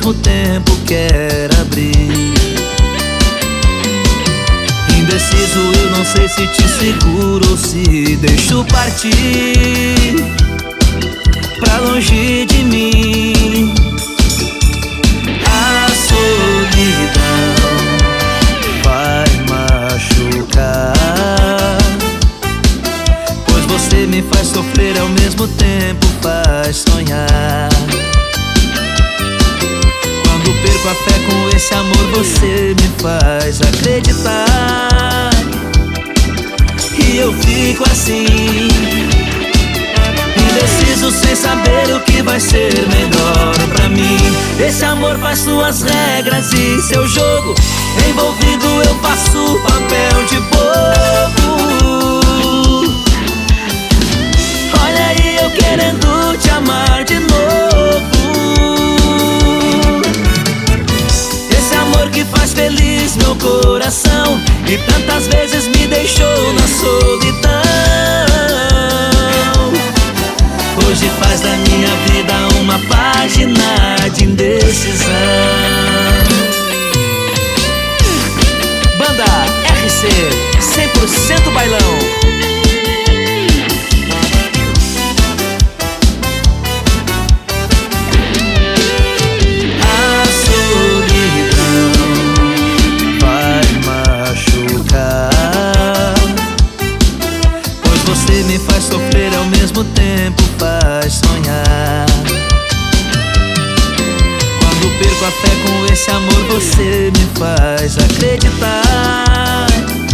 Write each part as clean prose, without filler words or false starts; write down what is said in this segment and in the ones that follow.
mesmo tempo quer abrir. Indeciso, eu não sei se te seguro ou se deixo partir pra longe de mim. A solidão vai machucar, pois você me faz sofrer, ao mesmo tempo faz sonhar. Quando perco a fé com esse amor, você me faz acreditar, e eu fico assim, indeciso, sem saber o que vai ser melhor pra mim. Esse amor faz suas regras e seu jogo, envolvido eu faço papel de bobo. Olha aí eu querendo te amar de novo. Esse amor que faz feliz meu coração e tantas vezes me deixou na solidão, hoje faz da minha vida uma página de indecisão. Banda RC, 100% bailão. A solidão vai machucar, pois você me faz sofrer, ao mesmo tempo faz sonhar. Quando perco a fé com esse amor, você me faz acreditar,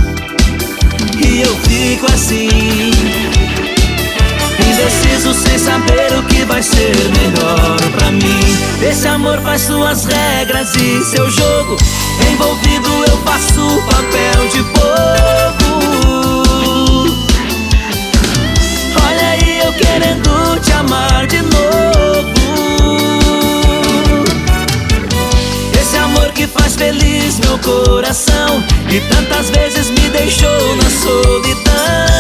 e eu fico assim, indeciso, sem saber o que vai ser melhor pra mim. Esse amor faz suas regras e seu jogo, envolvido eu faço papel de bobo. Olha aí eu querendo te amar de novo. Esse amor que faz feliz meu coração e tantas vezes me deixou na solidão,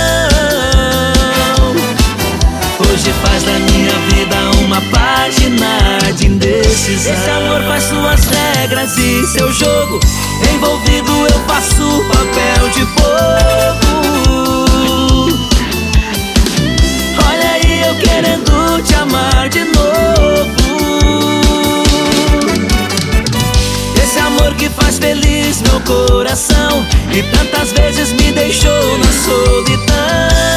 hoje faz da minha vida uma página de indecisão. Esse amor faz suas regras e seu jogo, envolvido eu faço papel de bobo. Olha aí eu querendo te amar de novo. Esse amor que faz feliz meu coração e tantas vezes me deixou na solidão,